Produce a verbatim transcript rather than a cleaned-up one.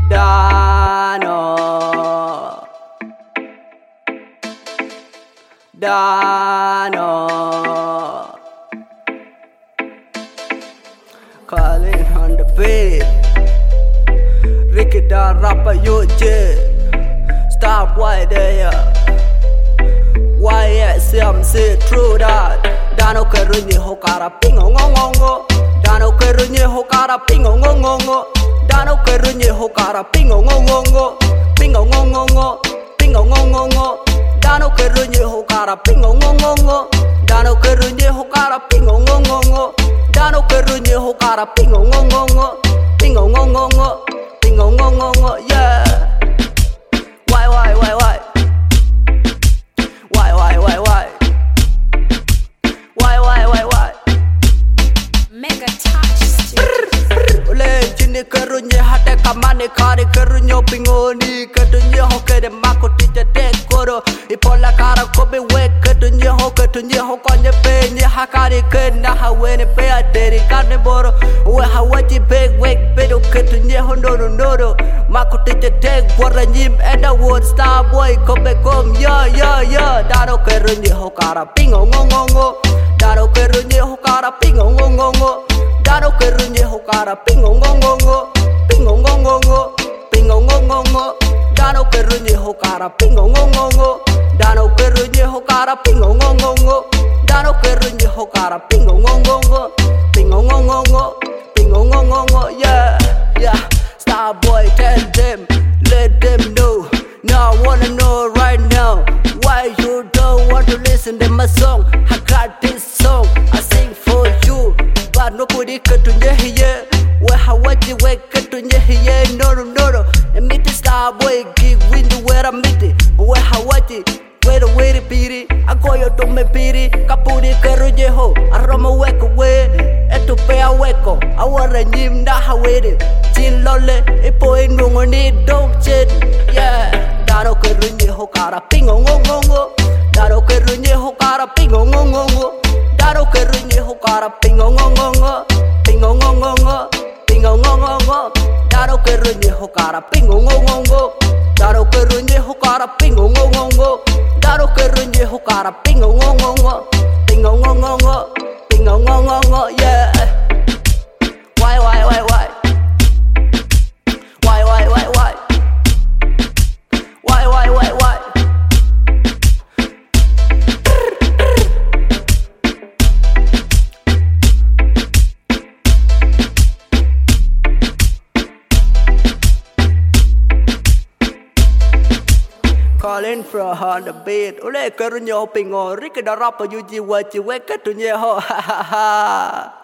Dano Dano Calling on the beat Ricky da rapper you jet Stop why there Why yes I'm say true that Dano kerunyi hokara pingo ngongongo Dano kerunyi hokara pingo ngongongo Dano kerunyi hokara pingo ngongongo Pingo ngongongo Pingo ngongongo Dano kerunyi hokara pingo ngongongo Dano kerunyi hokara pingo ngongongo Dano kerunyi hokara pingo ngongongo Pingo ngongongo Pingo ngongongo yeah Why why why why Why why why why Why why why why Mega touch Ule jini kerunyi hate kamane kari kerunyo pingoni Ketunyi hoke de mako tija de koro Ipola kara kobe we ketunyi ho ketunyi ho konye penye hakari kena haweni pe ateri kane boro Uwe hawaji beg wek bedo ketunyi ho noro noro Mako tija de wara nyim enda wood star boy kobe kom yo yo yo Dano kerunyi ho kara pingo ngongongo Dano kerunyi ho kara pingo ngongongo Dano kerunyi hokara pingo ngongongo Pingo ngongongo Pingo ngongongo Dano kerunyi hokara pingo ngongongo Dano kerunyi hokara pingo ngongongo Dano kerunyi hokara pingo ngongongo Pingo ngongongo Pingo ngongongo yeah yeah Star boy tell them let them know Now I wanna know right now Why you don't want to listen to my song I got this song I sing for you But nobody could do it. Where how what you wake up to it? No, no, no, no. And meet the star boy, give window where I meet it. Where how what you where the way to beat it. I go your to me beat it. Kapuri Karuje ho. I ram a wake away. And to pay a weko. I want a nim that how it is. Jin lole, a boy no money, don't jet. Yeah. Daro Karunje ho kara pingo ngongo. Daro Karunje ho kara pingo ngongo. Daro kerunyi hokara pingo ngongongo Pingo ngongongo Pingo ngongongo Daro kerunyi hokara pingo ngongongo Daro kerunyi hokara pingo ngongongo Daro kerunyi hokara pingo ngongongo Pingo ngongongo Pingo ngongongo yeah Why why why why Why why why why Why why why why Calling from the beat Ule kerunyo pingo Riki da rapper yuji waji weke tunye ho ha ha ha